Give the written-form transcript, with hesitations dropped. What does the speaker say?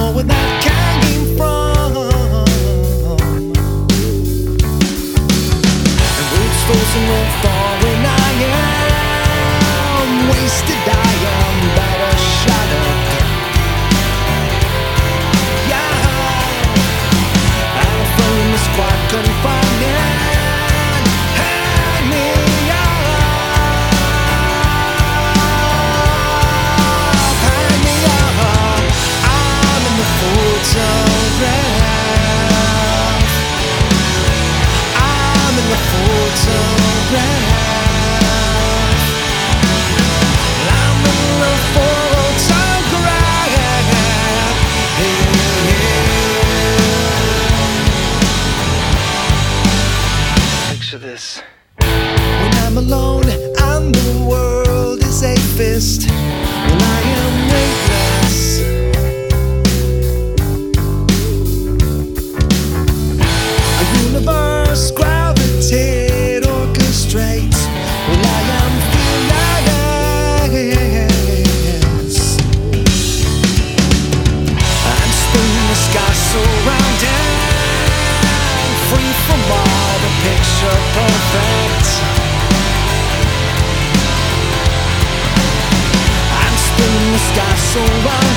know where that came from. And roots frozen will fall when I am wasted. I am better shut up. Yeah, and a flame is quite confining. Hang me up, hang me up. I'm in the photograph. I'm in the photograph. I'm in the photograph. Picture this. When I'm alone and the world is a fist, when I am weightless, a universe gravitate orchestrates, when I am fearless, I'm spinning the sky surrounding, free from all the picture perfect. I'm spinning the sky surrounding.